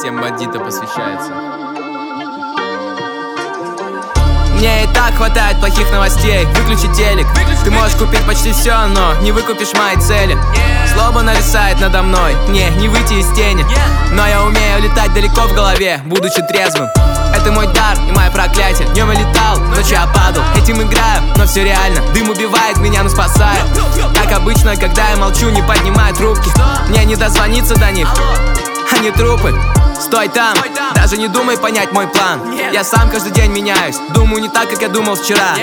Всем бандитам посвящается. Мне и так хватает плохих новостей. Выключи телек. Ты можешь купить почти все, но не выкупишь мои цели. Злоба нависает надо мной, мне не выйти из тени. Но я умею летать далеко в голове, будучи трезвым. Это мой дар и мое проклятие. Днем я летал, ночью я падал. Этим играю, но все реально. Дым убивает меня, но спасает. Как обычно, когда я молчу, не поднимаю трубки. Мне не дозвониться до них, они трупы. Стой там, даже не думай понять мой план. Я сам каждый день меняюсь, думаю не так, как я думал вчера.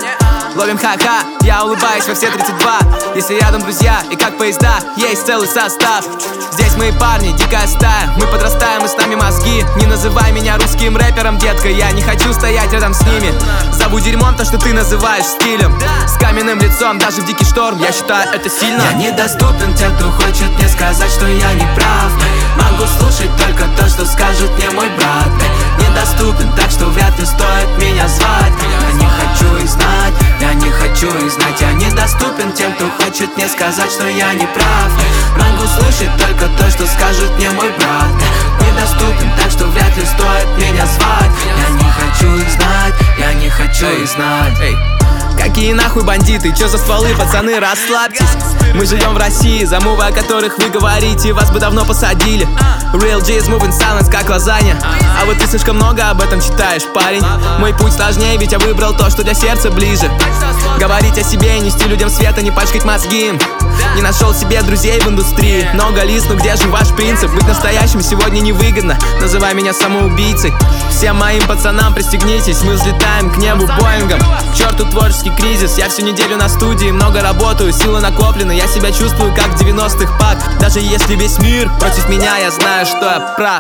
Ловим ха-ха, я улыбаюсь во все 32. Если рядом друзья и как поезда, есть целый состав. Здесь мои парни, дикая стая. Мы подрастаем, и с нами мозги. Не называй меня русским рэпером, детка. Я не хочу стоять рядом с ними. Зову дерьмом то, что ты называешь стилем. С каменным лицом, даже в дикий шторм. Я считаю это сильно. Я недоступен тем, кто хочет мне сказать, что я не прав. Могу слушать только то, что скажет мне мой брат. Недоступен, так что вряд ли стоит меня звать. Я не хочу их знать, я не хочу их знать. Я недоступен тем, кто хочет мне сказать, что я не прав. Могу слушать только то, что скажет мне мой брат. Недоступен, так что вряд ли стоит меня звать. Я не хочу их знать, я не хочу их знать. Какие нахуй бандиты, чё за стволы, пацаны, расслабьтесь. Мы живем в России, за мувы, о которых вы говорите, вас бы давно посадили. Real G is moving silence, как лазанья. А вот ты слишком много об этом читаешь, парень. Мой путь сложнее, ведь я выбрал то, что для сердца ближе. Говорить о себе, нести людям света, не пачкать мозги. Не нашел себе друзей в индустрии. Много лист, но где же ваш принцип? Быть настоящим сегодня невыгодно, называй меня самоубийцей. Всем моим пацанам пристегнитесь, мы взлетаем к небу Боингом. К черту творческий кризис, я всю неделю на студии, много работаю, силы накоплены. Я себя чувствую как в 90-х пак. Даже если весь мир против меня, я знаю, что я прав.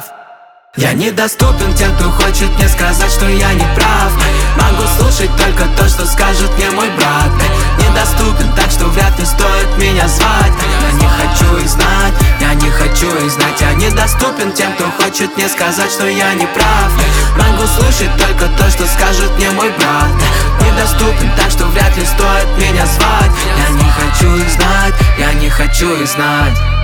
Я недоступен тем, кто хочет мне сказать, что я не прав. Могу слушать только то, что скажет мне мой брат. Недоступен, так что вряд ли стоит меня звать. Я не хочу их знать, я не хочу их знать. Я недоступен тем, кто хочет мне сказать, что я не прав. Могу слушать только то, что скажет мне мой брат. Недоступен, так что вряд ли стоит меня звать. Я не хочу их знать, я не хочу их знать.